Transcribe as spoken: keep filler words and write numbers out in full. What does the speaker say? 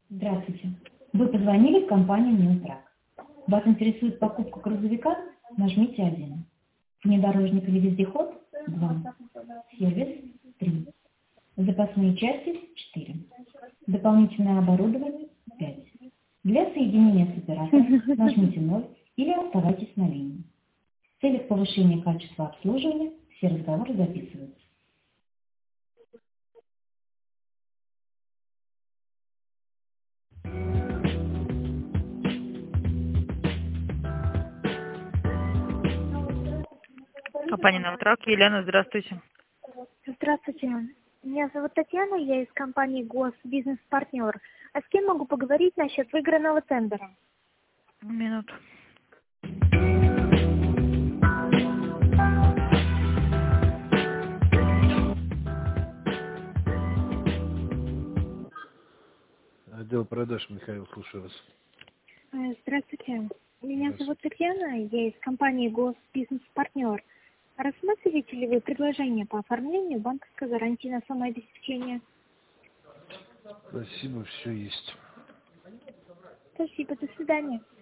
Здравствуйте. Вы позвонили в компанию «Милтрак». Вас интересует покупка грузовика? Нажмите один. Внедорожник или вездеход? два. Сервис? три. Запасные части? четыре. Дополнительное оборудование? пять. Для соединения с оператором нажмите ноль или оставайтесь на линии. В целях повышения качества обслуживания все разговоры записываются. Компания «Новотрак». Елена, здравствуйте. Здравствуйте. Меня зовут Татьяна, я из компании «Госбизнес-партнер». А с кем могу поговорить насчет выигранного тендера? Минуту. Отдел продаж, Михаил, слушаю вас. Э, Здравствуйте. Меня Здравствуйте. зовут Татьяна, я из компании «Госбизнес-партнер». Рассматриваете ли вы предложение по оформлению банковской гарантии на самообеспечение? Спасибо, все есть. Спасибо, до свидания.